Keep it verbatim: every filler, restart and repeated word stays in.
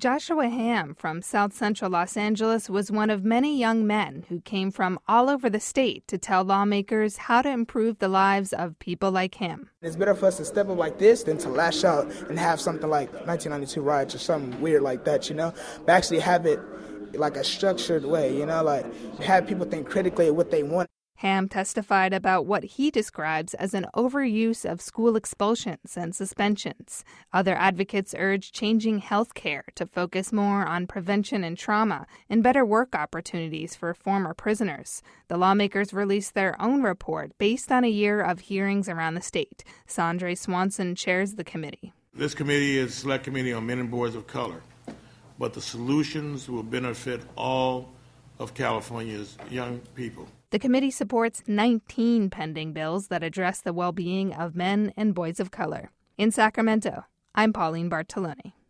Joshua Hamm from South Central Los Angeles was one of many young men who came from all over the state to tell lawmakers how to improve the lives of people like him. It's better for us to step up like this than to lash out and have something like nineteen ninety-two riots or something weird like that, you know? But actually have it like a structured way, you know, like have people think critically of what they want. Hamm testified about what he describes as an overuse of school expulsions and suspensions. Other advocates urge changing health care to focus more on prevention and trauma and better work opportunities for former prisoners. The lawmakers released their own report based on a year of hearings around the state. Sandre Swanson chairs the committee. This committee is a select committee on men and boys of color, but the solutions will benefit all of California's young people. The committee supports nineteen pending bills that address the well-being of men and boys of color. In Sacramento, I'm Pauline Bartolone.